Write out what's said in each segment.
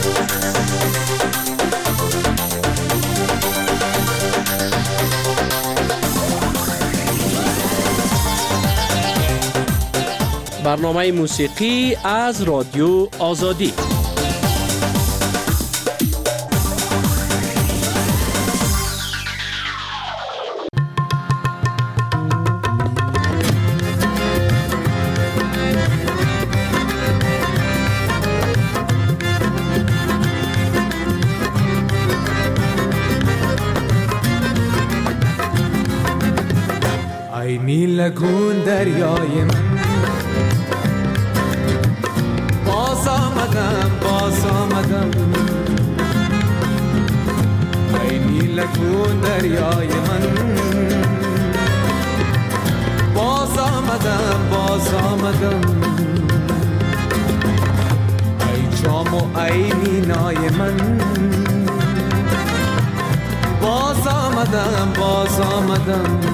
برنامه موسیقی از رادیو آزادی. ای نیلگون دریای من، باز آمدم ای نیلگون دریای من، باز آمدم ای جام و ای مینای من، باز آمدم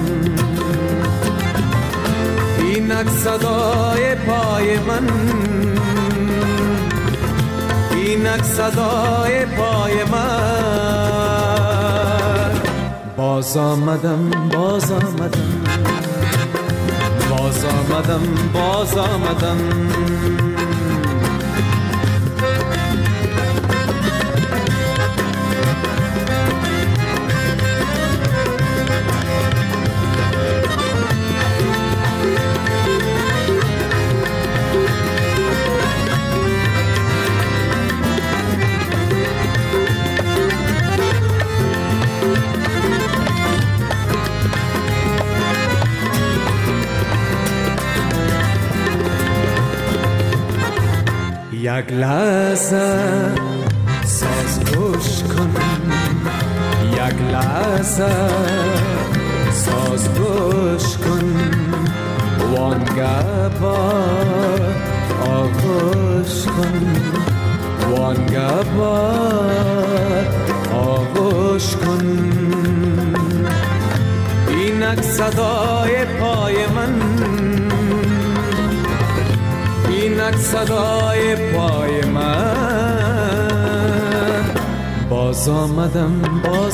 اینک صدای پای من، اینک صدای پای من، باز آمدم یک لحظه ساز گوش کن، یک لحظه ساز گوش کن، وانگه با آغوش کن، وانگه با آغوش کن، اینک صدای پای من، اینک صدای پای من، باز آمدم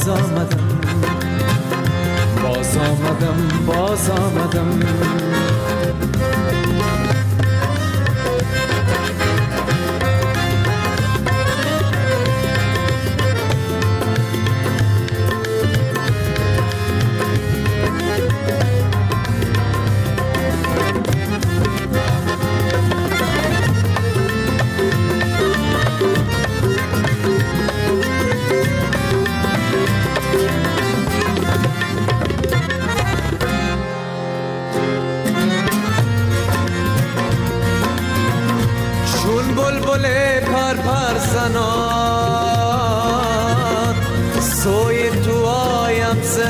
سوی تو آیم ز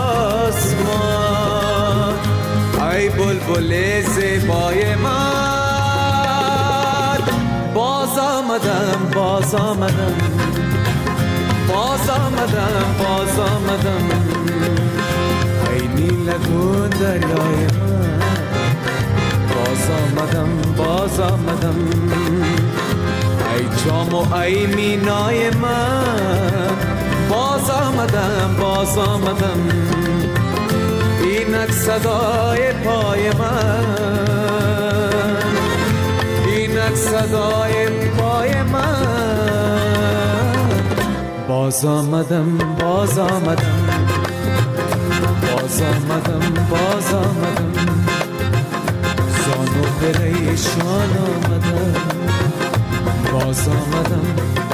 آسمان، ای بلبل زیبای من، باز آمدم ای نیلگون دریای من، باز آمدم ای جام و ای مینای من، باز آمدم اینک صدای پای من، اینک صدای پای من، باز آمدم زانو پریشان آمدم، باز آمدم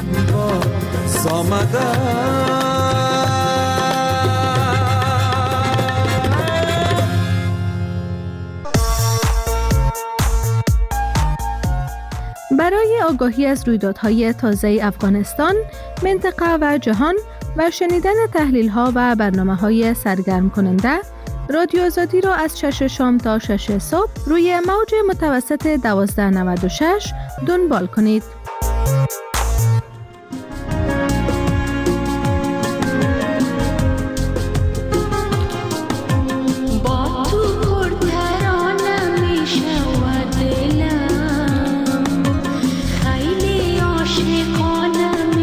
برای آگاهی از رویدادهای تازه افغانستان، منطقه و جهان و شنیدن تحلیل‌ها و برنامه‌های سرگرم کننده، رادیو آزادی را از 6 شام تا 6 صبح روی موج متوسط 1296 دنبال کنید. خیلی عاشقانه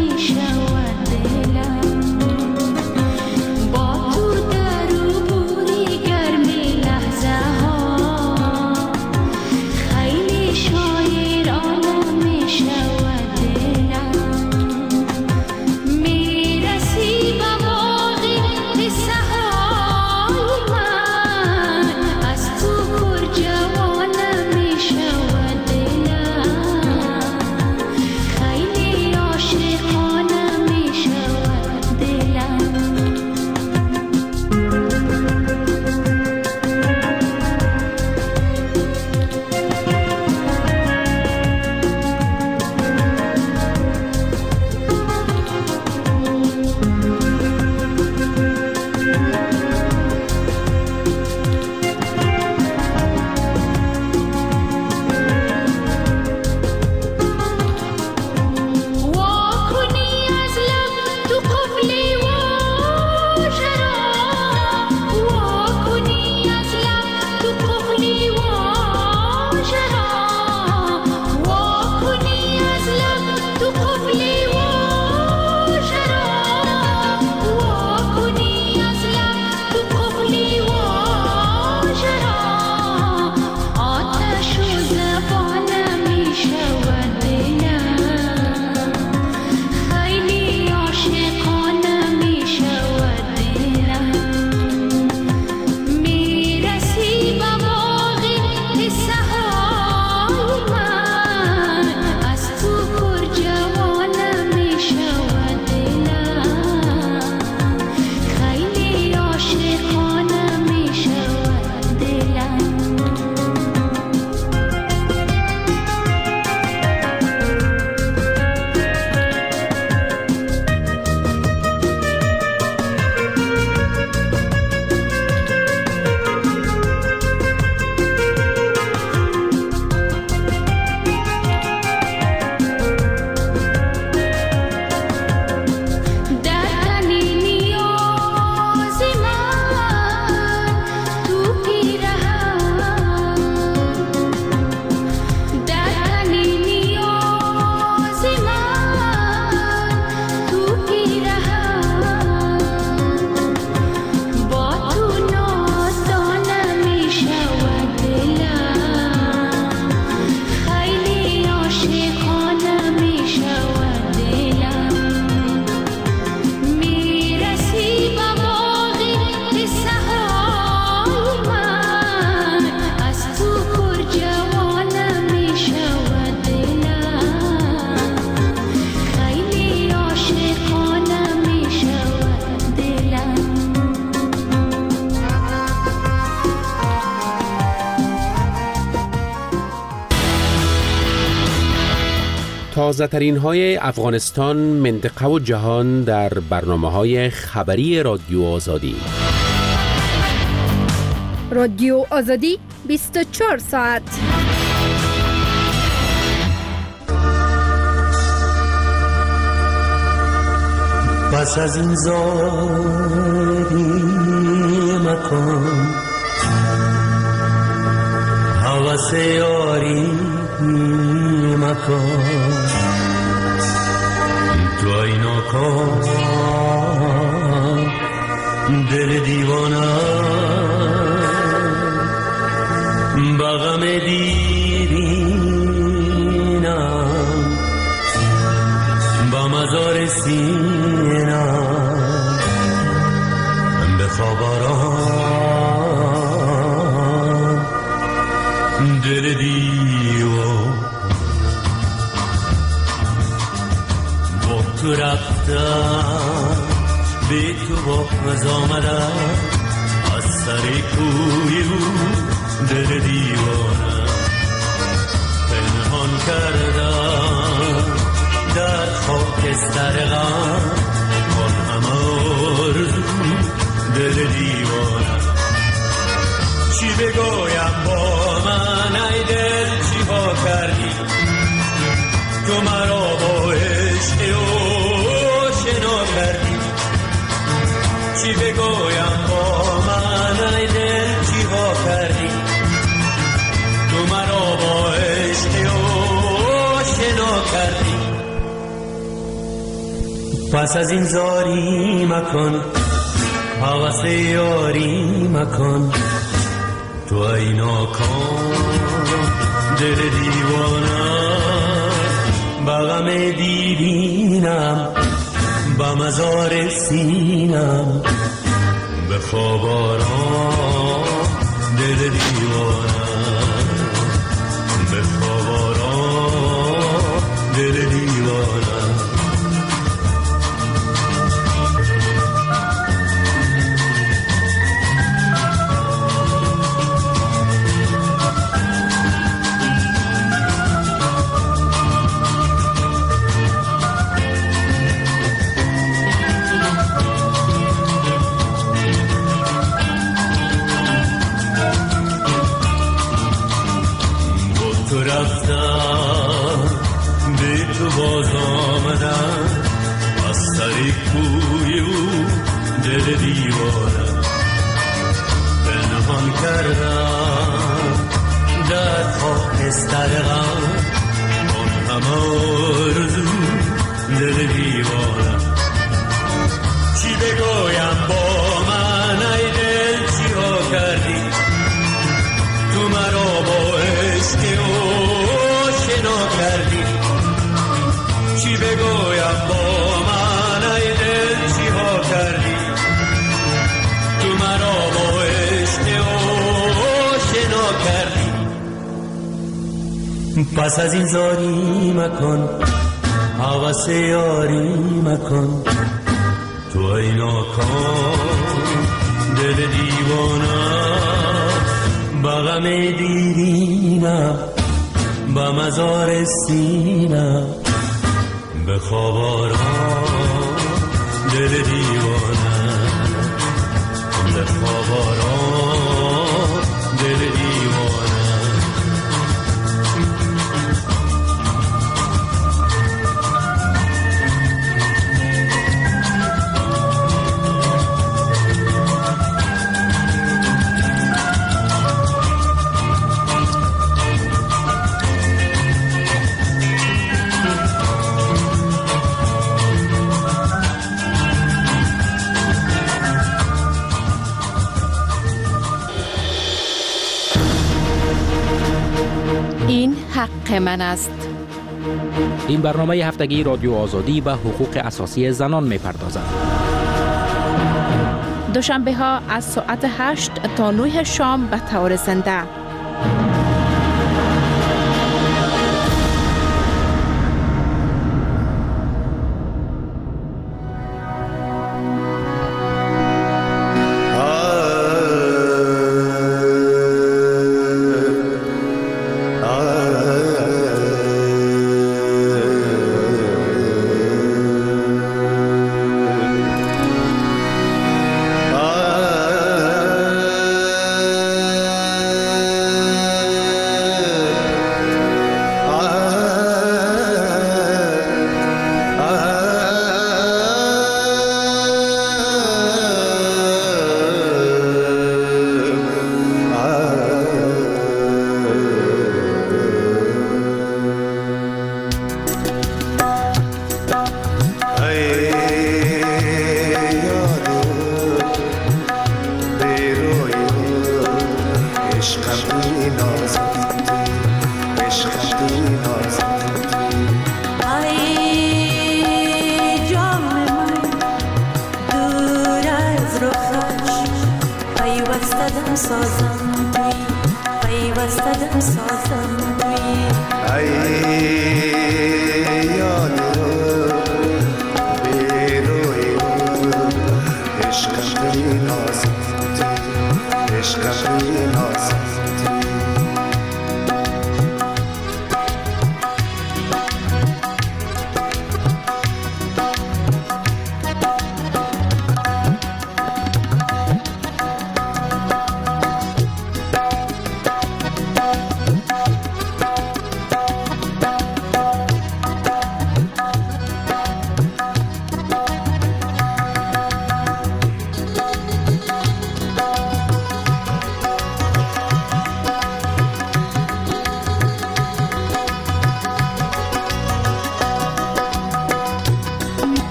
تازه ترین های افغانستان، منطقه و جهان در برنامه های خبری رادیو آزادی. رادیو آزادی 24 ساعت. پس از این زاری مکن، حوث یاری مکن، تو اینا کن دل دیوانه بغم دیرینم با مزار سینم بخواب آرام دل دیوان با تو رفتم به تو باز آمدم از سر کوی دل دیوانم پنهان کردم در خاکستر غم آن همه آرزو دل دیوانم. چی بگویم با من ای دل چی ها کردی تو مرا با عشق آشنا کردی. چی بگویم با من ای دل چی ها کردی تو مرا با عشق آشنا کردی. پس از این زاری مکن، حوث یاری مکن، تو ای ناکام دل دیوانم بغم دیرینم با مزار سینم به خواب آرام دل دیوانم به خواب آرام دل دیوانم. باز آمدم از سر کوی او دل دیوانم پنهان کردم در خاکستر غم آن همه آرزو دل دیوانم. چی بگویم با من ای دل چی ها کردی تو مرا با عشق آشنا کردی. چی بگویم با من ای دل چی ها کردی تو مرا با عشق آشنا کردی. پس از این زاری مکن، حوث یاری مکن، تو ای ناکام دل دیوانم بغم دیرینم با مزار سینم به خواب آرام دل دیوانم به خواب آرام دل دیوانم. این حق من است. این برنامه هفتگی رادیو آزادی به حقوق اساسی زنان می‌پردازد. دوشنبه ها از ساعت 8 تا 9 شام به طور زنده.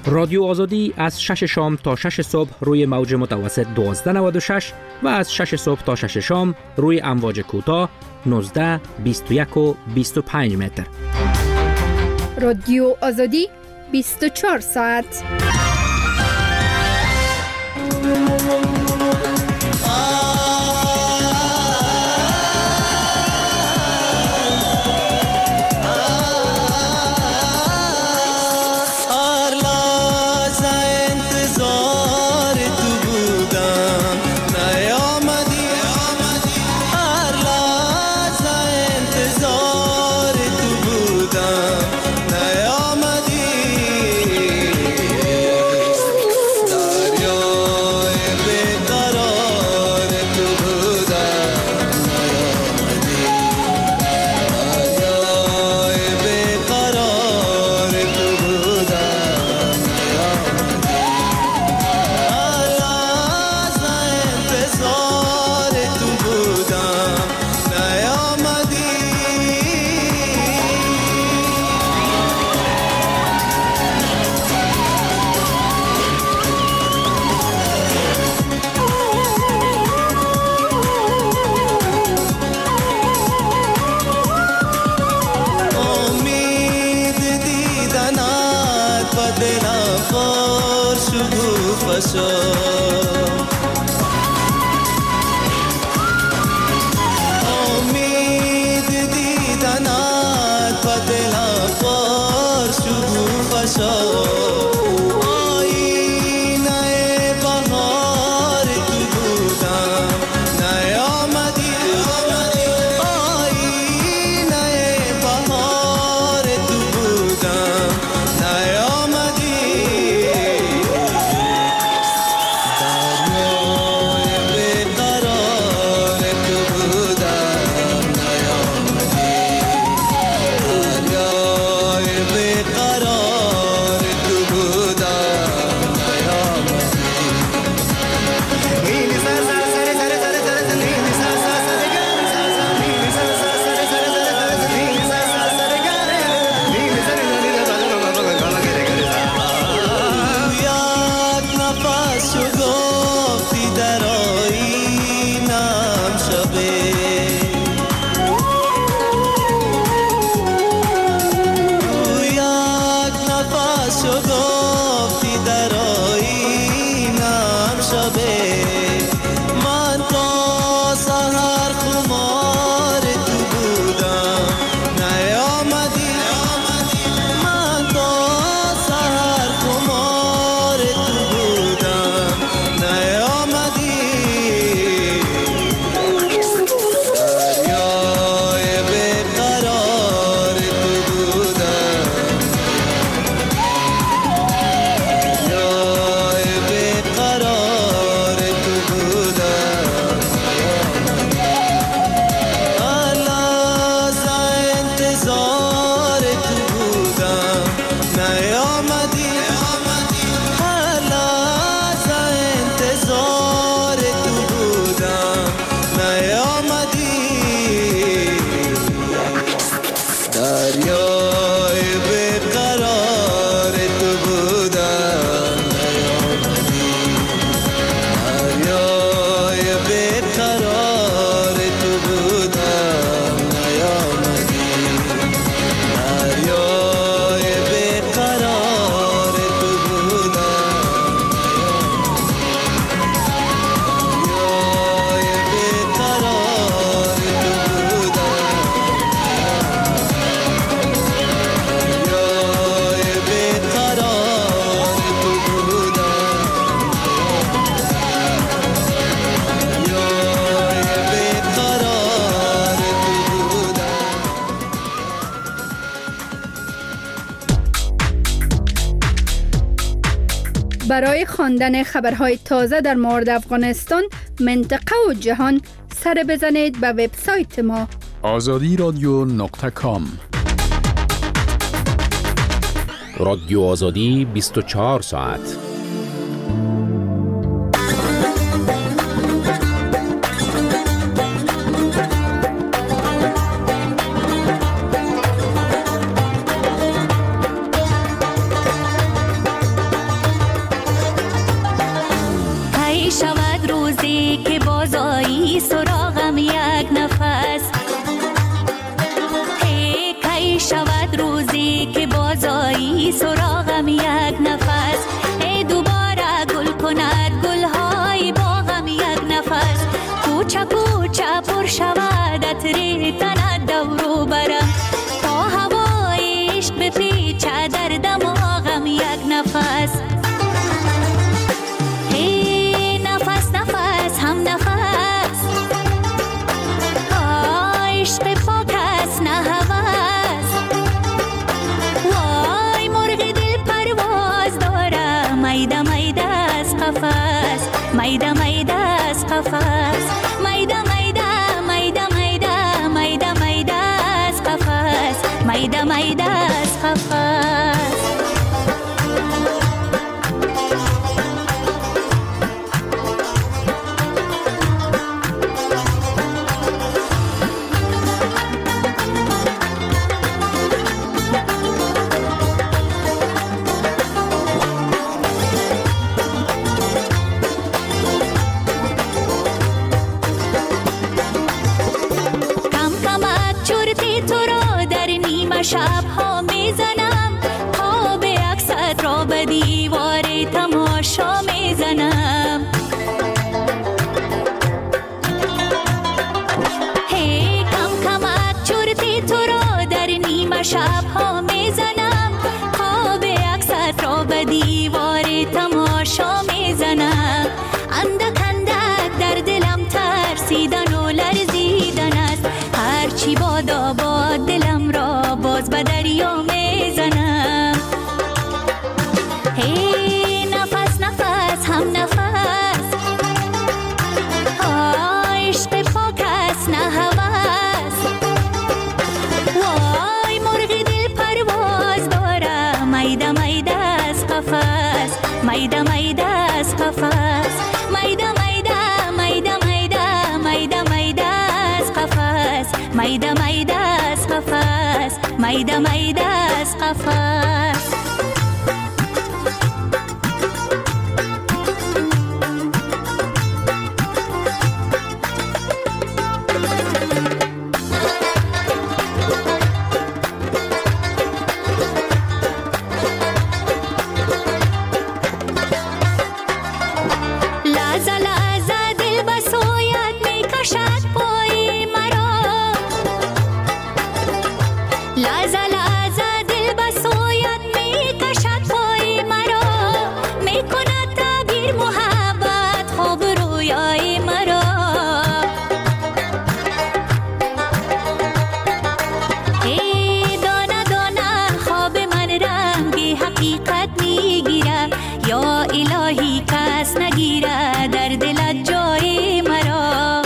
رادیو آزادی از 6 شام تا 6 صبح روی موج متوسط 1296 و از 6 صبح تا 6 شام روی امواج کوتاه 19، 21 و 25 متر. رادیو آزادی 24 ساعت. برای خواندن خبرهای تازه در مورد افغانستان، منطقه و جهان سر بزنید به وبسایت ما azadiradyo.com. رادیو آزادی 24 ساعت. بازایی سراغم یک نفس، ای دوباره گل کند گلهای باغم یک نفس، کوچه کوچه پر شود عطر تنت دورو برم، تا هوای عشق بپیچه در دماغم یک نفس. ای نفس نفس هم نفس، عشق پاک است نه هوس، وای مرغ دل پرواز داره، میده میده از قفس، میده میده از قفس، میده میده میده میده میده میده از قفس، میده میده از قفس. شب‌ها میزنم، خواب عکست را به دیوار تماشا میزنم، هی کم کمک چرتی تو را در نیمه شب‌ها میزنم، خواب عکست را به دیوار تماشا میزنم، اندک اندک در دلم ترسیدن و لرزیدن است، هرچی بادا باد دلم را باز به دریا میزنم. هی نفس نفس هم نفس، عشق پاک است نه هوس، وای مرغ دل پرواز داره، میده میده از قفس، میده میده از قفس، میده میده میده میده میده میده از قفس، میده میده از قفس، میده میده از قفس. لحظه لحظه دل به سویت میکشد پای مرا، لحظه لحظه دل به سویت میکشد پای مرا، میکند تعبیر محبت خواب رویای مرا، ای دانه دانه خواب من رنگی حقیقت میگیره، یا الهی کس نگیره در دلت جای مرا،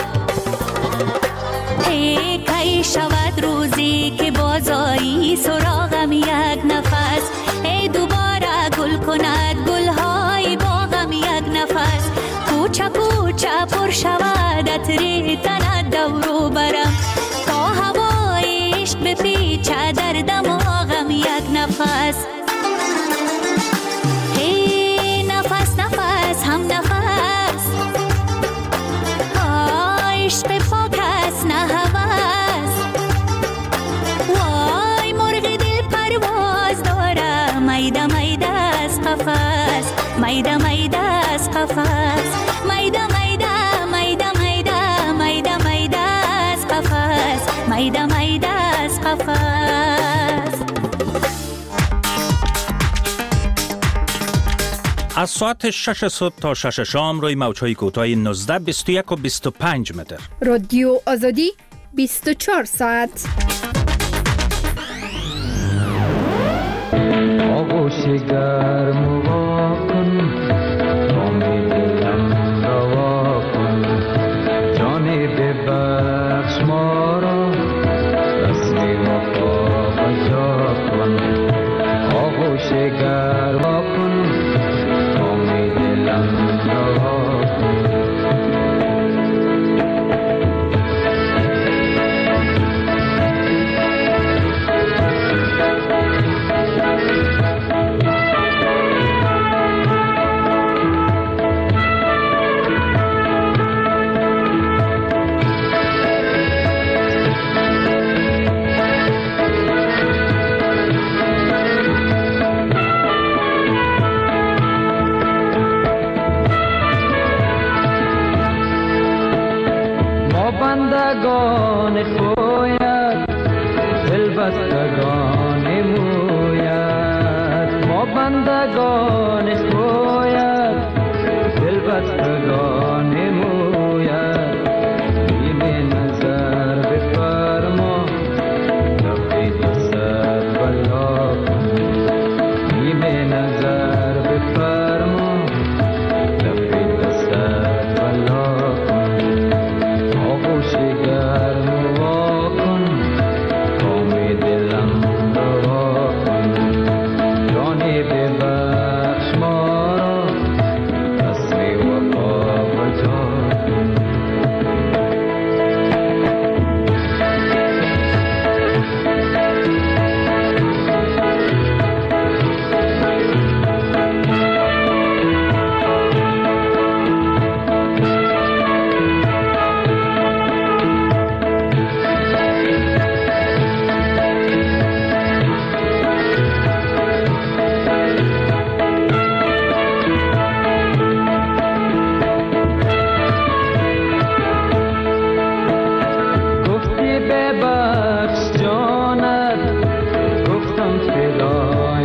ای کی شود روزی که بازایی سراغم یک نفس، ای دوباره گل کند گلهای باغم یک نفس، کوچه کوچه پر شود عطر تنت دورو برم، تا هوای عشق بپیچه در دماغم یک نفس. ای نفس نفس هم نفس، عشق پاک است نه هوس، وای مرغ دل پرواز داره، میده میده از قفس، میده میده از قفس، میده میده میده میده میده میده از قفس، میده میده از قفس. از ساعت 6 صبح تا 6 شام روی موج‌های کوتاه 19، 21 و 25 متر. رادیو آزادی 24 ساعت. آغوش گرم وا کن، نام دلم روا کن، جان ببخش ما را، رسم وفا بجا کن، آغوش گرم وا کن، نام دلم روا کن. پوید دل بستگان موید ما بندگان پوید دل بستگان موید نیمه نظر بفرما لفید سر بلا کن نیمه نظر بفرما لفید سر بلا کن آغوش گرم وا کن کام دلم روا کن جانی ببخش ما را رسم وفا بجا کن گفتی ببخش جانت گفتم فدای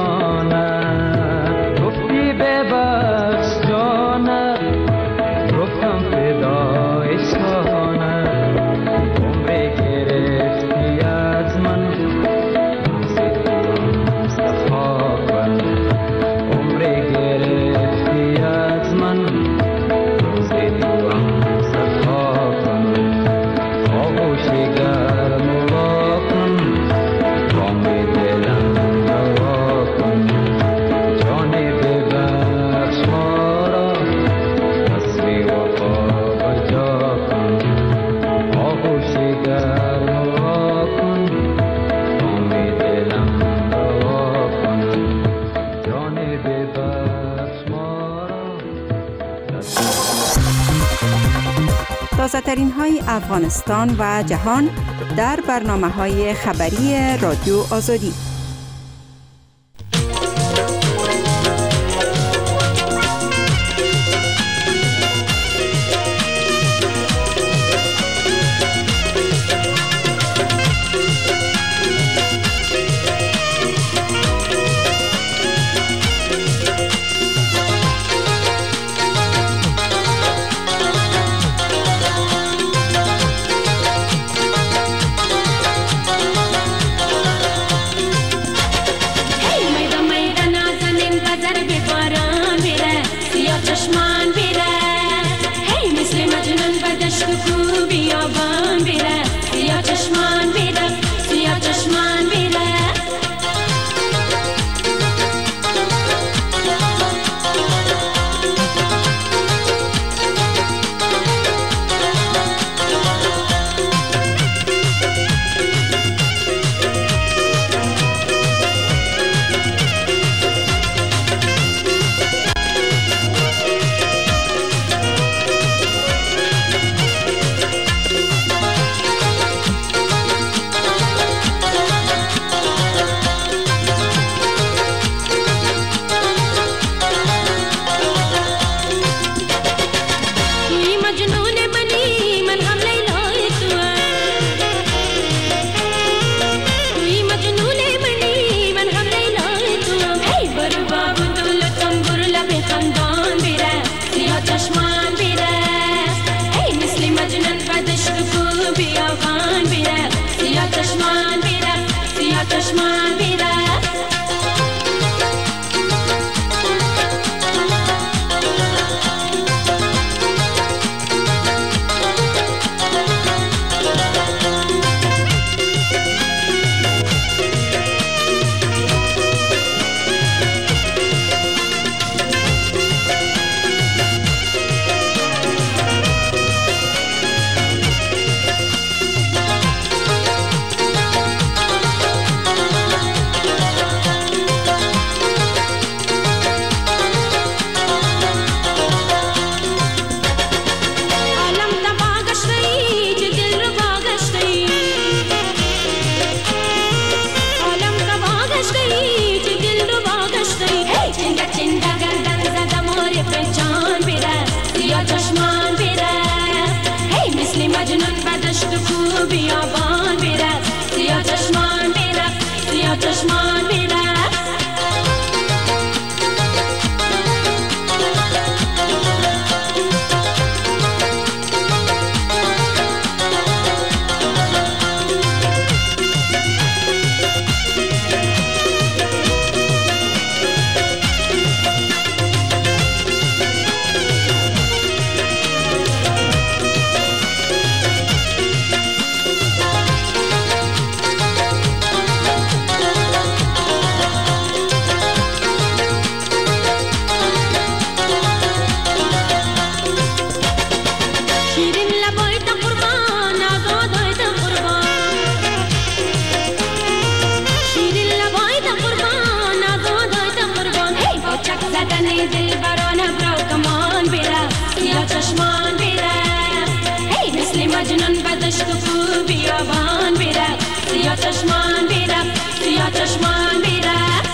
شانت گفتی ببخش جانت گفتم فدای شانت عمری گرفتی از من روز تو صفا کن عمری گرفتی از من روز تو صفا کن آغوش گرم وا کن کام دلم روا کن جان ببخش ما را رسم وفا بجا کن آغوش گرم وا کن کام دلم روا کن جان ببخش ما را تازه‌ترین های افغانستان و جهان در برنامه‌های خبری رادیو آزادی. دشت و کو بیابان برفت، سیاه چشمان برفت، سیاه چشمان برفت. چشمان بیرفت، سیاه چشمان بیرفت.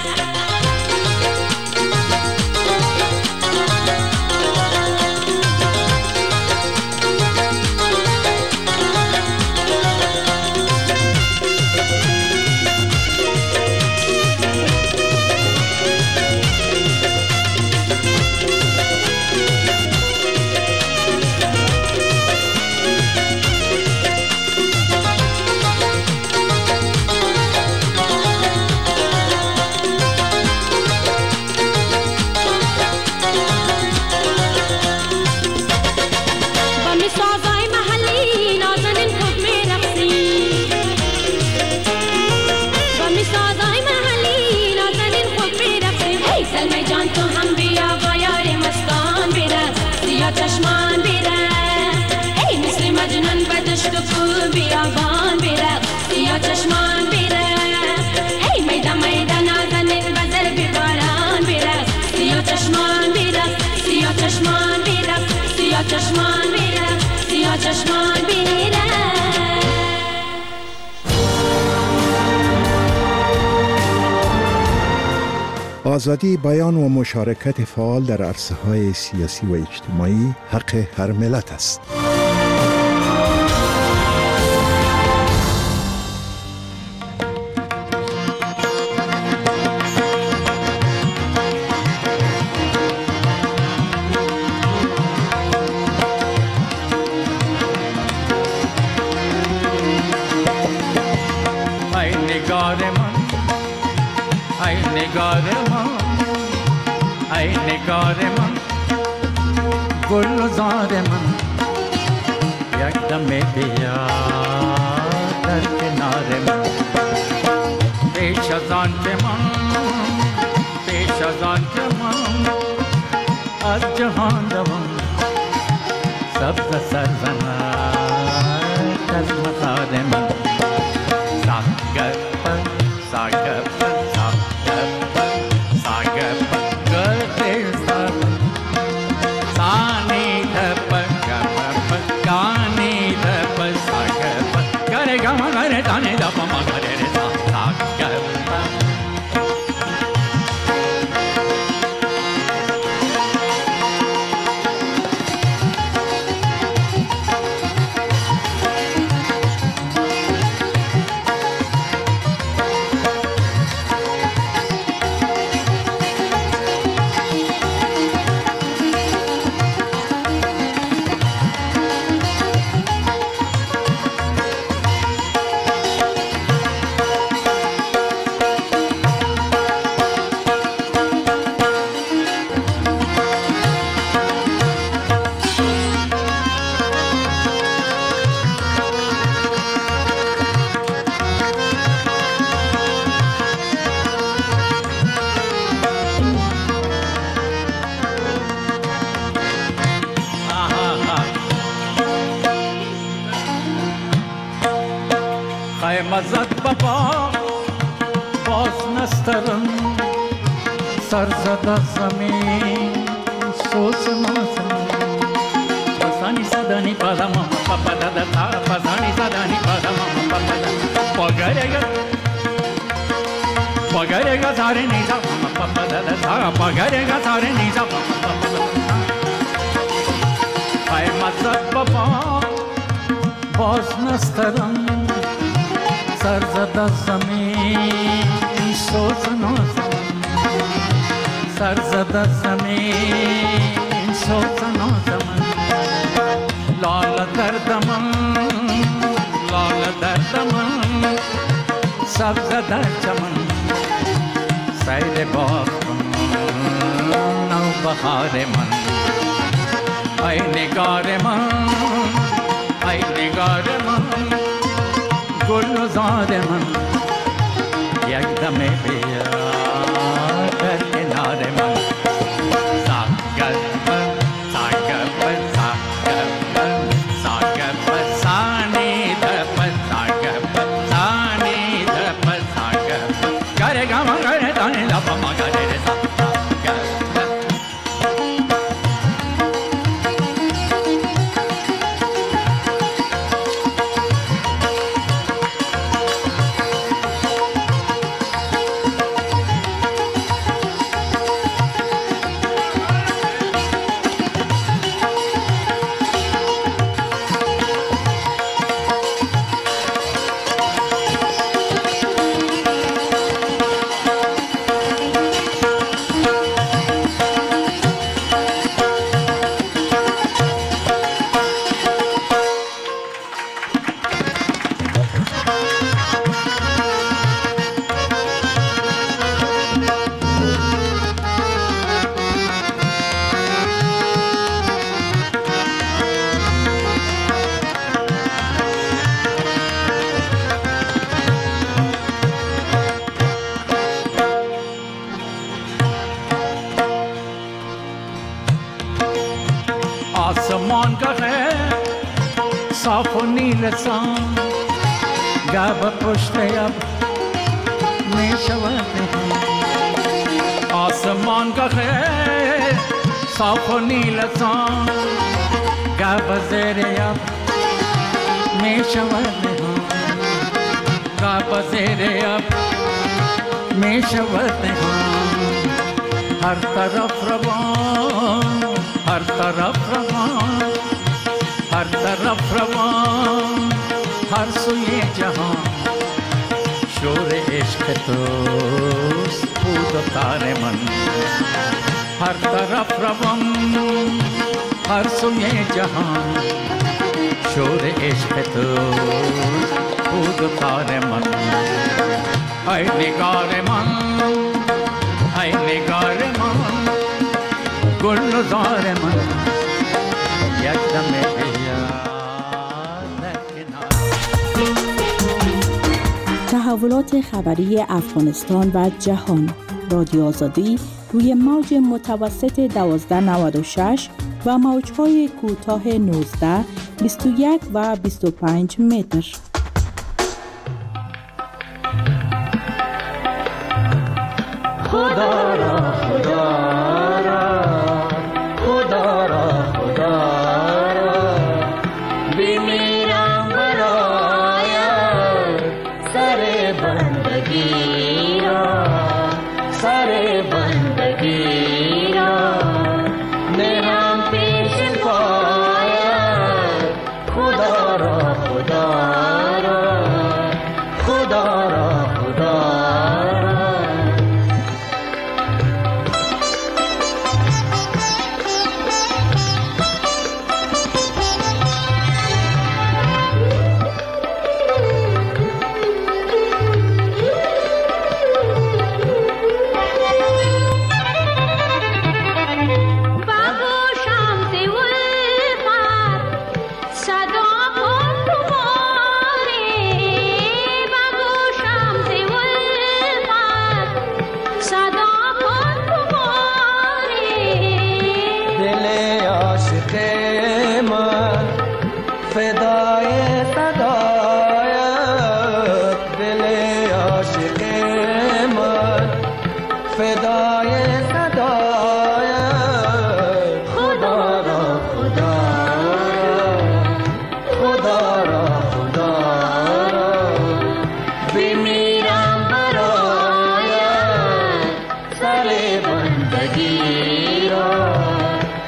چشمان بیرفت، ای مثل مجنون به دشت و کو بیابان برفت، سیاه چشمان بیرفت. ای میدان میدان نازنین به ضرب باران برفت، سیاه چشمان بیرفت، سیاه چشمان بیرفت، سیاه چشمان بیرفت، سیاه چشمان بیرفت. آزادی بیان و مشارکت فعال در عرصه‌های سیاسی و اجتماعی حق هر ملت است. ای نگار من، ای نگار من، ای نگار من، گلزار من، یک دم بیا در کنار من. پیش از آن که من، پیش از آن که من از جهان دوم سبز سرزند از مزار من. ساگپن ساگپن ساگپن ساگپن گرده سر سانی دپن گپن گانی دپن ساگپن گره گما گره دانی دپن ما گره ساگپن. مزد بابا باز نسترم سر زده زمین سوز مازم پسانی صدانی پادم پاپا دادا تا پسانی صدانی پادم پاپا دادا پگرگا ساره نیزا پاپا دادا تا پگرگا ساره نیزا پاپا دادا ای مزد بابا باز سرم سر زده زمین سوز نازم سر زده زمین سوز نازم لال دردم لال دردم سبز در چمن سیر باغ نو بهار من ای نگار من ای نگار من گل و زار من یک دم بیا در کنار من ساگر من ساگر من ساگر من ساگر من سانی دپ ساگر من سانی دپ ساگر گره گم گره دانی لپ ما گره آسمان گه صاف و نیل سان گب پشت اب می شود آسمان گه صاف و نیل سان گب زیر اب می شود گب زیر اب می شود هر طرف روان हर तरफ रवान हर तरफ रवान हर सुए जहां शोर इश्क तो पूद तारे मन हर तरफ रवान हर सुए जहां शोर इश्क तो पूद तारे मन ऐ निगार मन ऐ निगार मन گلزار من یک دم بیا تحولات خبری افغانستان و جهان رادیو آزادی روی موج متوسط 1296 و موج‌های کوتاه 19 21 و 25 متر. خدا را خدا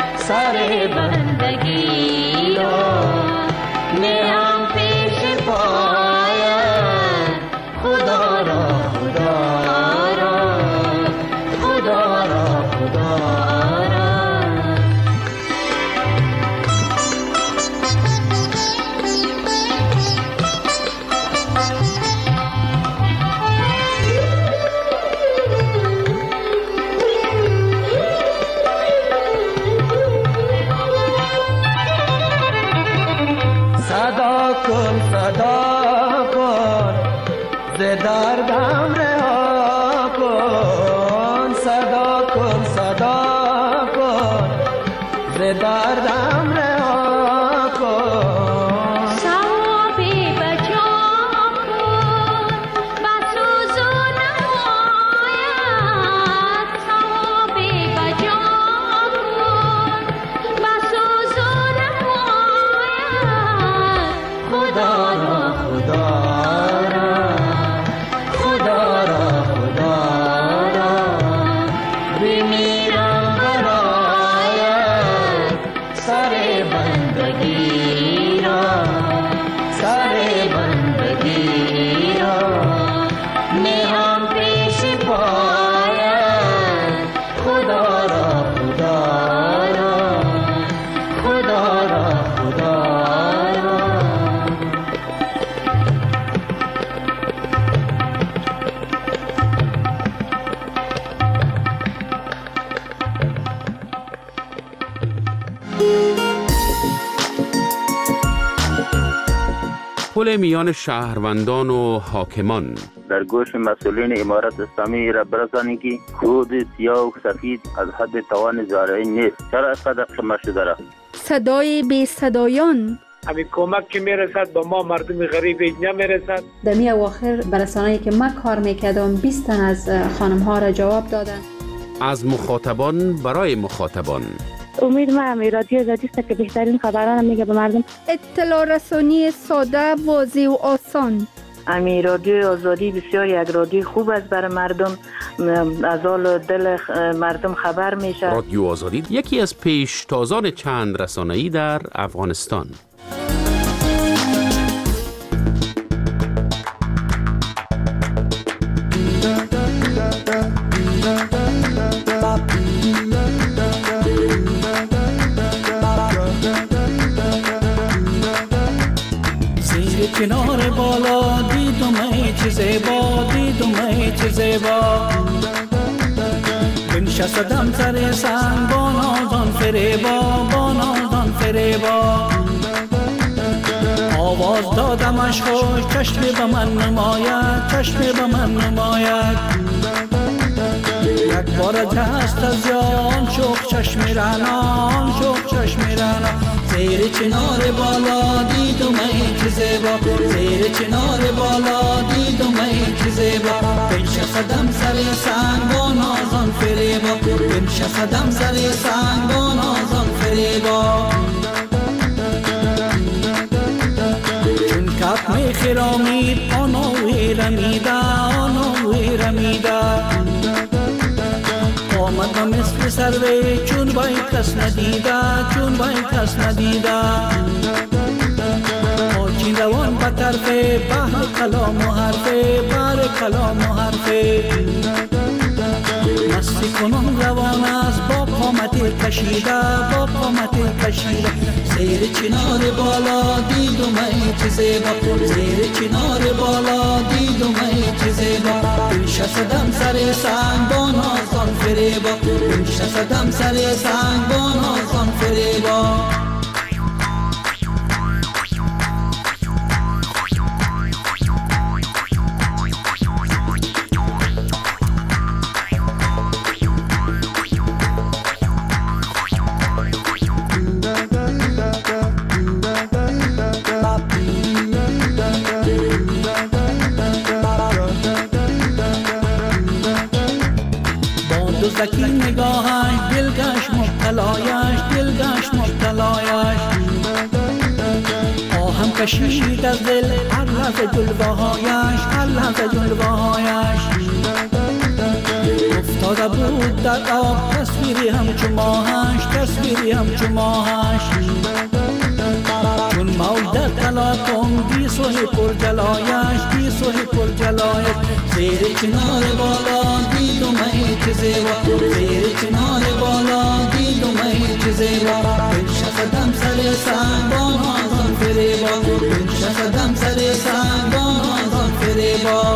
सारे बंदगी रो मैं हम पेश دردم رها کن. پل میان شهروندان و حاکمان. در گوش مسئولین امارت اسلامی را برسانید که خود سیاه و سفید از حد توان زارعی نیست. چرا اینقدر شما شده را؟ صدای بی صدایان. همین کمک که میرسد با ما مردم غریب نمیرسد. در می اواخر برسانه‌ای که من کار میکردم 20 تن از خانم ها را جواب دادن. از مخاطبان برای مخاطبان. امید ما رادیو آزادی است که بهترین خبران میگه به مردم. اطلاع رسانی ساده، واضح و آسان. رادیو آزادی بسیار یک رادیو خوب است برای مردم، از حال دل مردم خبر میشه. رادیو آزادی یکی از پیشتازان چند رسانه‌ای در افغانستان. کنار بالا دیدم ای چه زیبا، دیدم ای چه زیبا. بنشستم سر سنگ با نازان فریبا، با نازان فریبا. آواز دادمش خوش چشم به من نماید، چشم به من نماید. یک بار دست از یان شوق چشم رنان، شوق چشم رنان. زیر چنار بالا دیدم ای که زیبا، زیر چنار بالا دیدم ای که زیبا. بنشستم سر سنگ با نازان فریبا، بنشستم سر سنگ با نازان فریبا. چون کپ می خرامید آنوی رمیده، آنوی رمیده. آمدم مثل سروی چون بای کس ندیده، چون بای کس ندیده. آچین روان به طرف بحر کلام و حرفه، بحر کلام و حرفه. مستی کنم روان است با قامت کشیده، با قامت کشیده. زیر چنار بالا دیدم ای چه زیبا، زیر چنار بالا دیدم ای چه زیبا. بنشستم سر سنگ با نازان فریبا، بنشستم سر سنگ با نازان فریبا. دزدکی نگاهش دلگش مبتلایش، دلگش مبتلایش. آهم کشید از دل هر لحظه جلوهایش، هر لحظه جلوهایش. افتاده بود در آب تصویری همچو ماهش، تصویری همچو ماهش. چون موج در تلاطم بی سوی پر جلایش، بی سوی پر جلایش. زیر چنار بالا دیدم ای چه زیبا، زیر چنار بالا دیدم ای چه زیبا. بنشستم سر سنگ با نازان فریبا، بنشستم سر سنگ با نازان فریبا.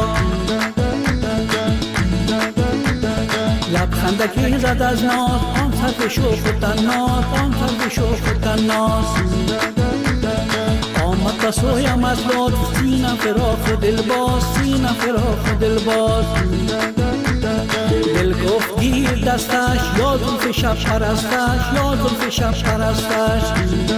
لبخندکی زد از ناز آن سرف شوخ و تناز، آن سرف شوخ و تناز. آمد تا سویم از لطف سینه فراخ و دلباز، سینه فراخ و دلباز. دل گفت گیر دستش، یا زلف شب پرستش، یا زلف شب پرستش.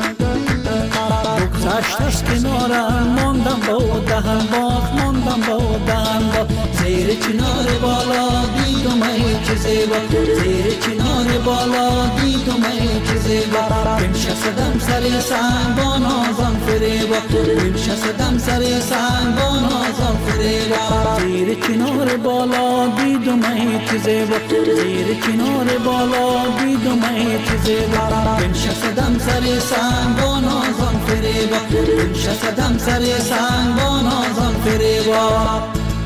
بگذشت از کنارم ماندم با دهن باز، ماندم با دهن باز. زیر چنار بالا دیدم ای چه زیبا، زیر چنار بالا دیدم ای چه زیبا. بنشستم سر سنگ با نازم فریبا، بنشستم سر سنگ با نازم فریبا. زیر چنار بالا دیدم ای چه زیبا، زیر چنار بالا دیدم ای چه زیبا. بنشستم سر سنگ با نازم فریبا، بنشستم سر سنگ با نازم فریبا.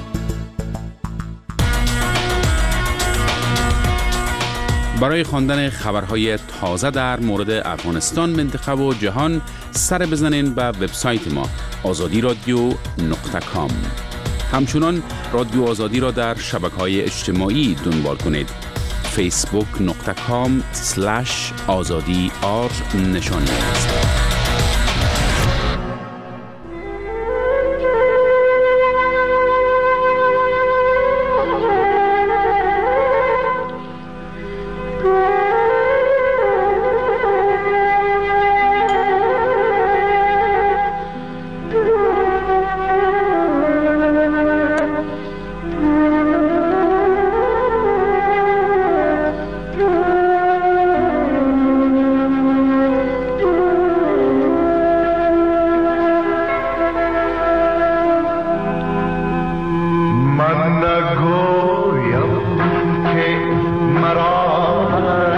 برای خواندن خبرهای تازه در مورد افغانستان، منطقه و جهان سر بزنین به وبسایت ما azadi.radio.com. همچنان رادیو آزادی را در شبکه‌های اجتماعی دنبال کنید. facebook.com/azadi_r نشانی است. من نگویم که مرا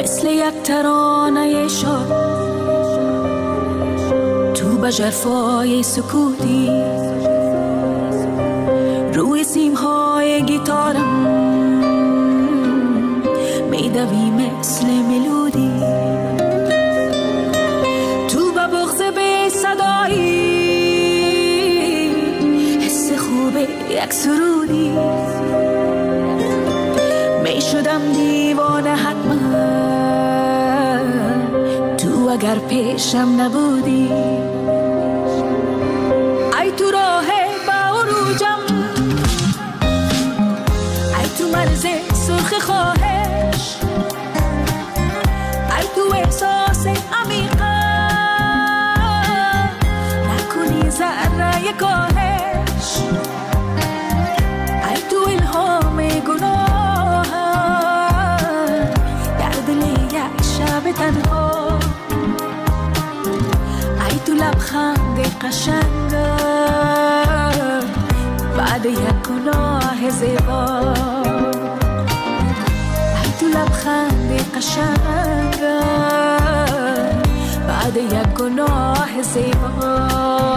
مثل یک ترانه شاد تو به ژرفای سکوتی روی سیمهای گیتارم میدوی مثل ملودی تو به بغض بی صدایی حس خوب یک سرودی می شدم دیوانه حتما تو اگر پیشم نبودی ای تو راه با عروجم ای تو مرز سرخ خواهش ای تو احساس عمیقا نکنی ذره کاهش ای تو الهام گناه در دل یک شب تنها ای تو لبخند قشنگ بعد یک گناه زیبا ای تو لبخند قشنگ بعد یک گناه زیبا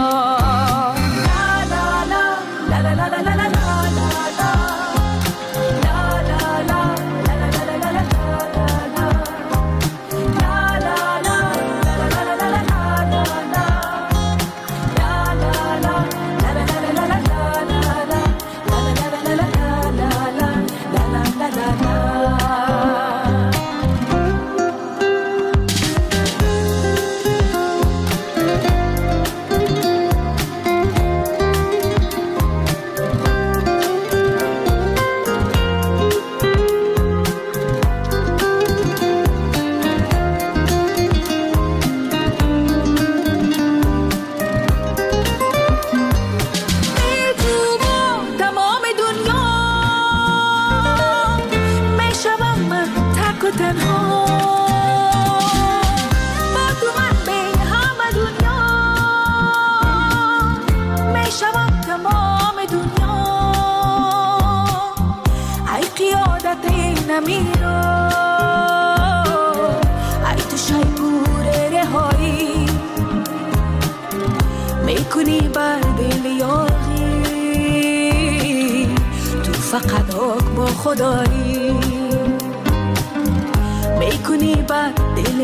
فقط حکم خدایی میکنی بر دل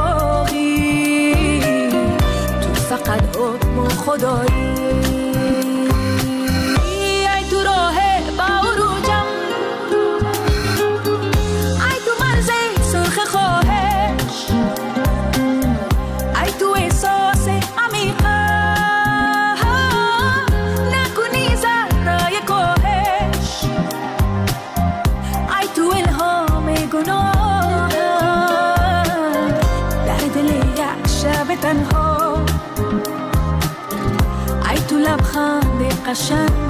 یاغی تو فقط حکم خدایی ای تو راه با عروجم ای تو مرز سرخ خواهش ای تو احساس عمیقا نکنی ذره کاهش ای تو الهام گناه در دل یک شب تنها ای تو لبخند قشنگ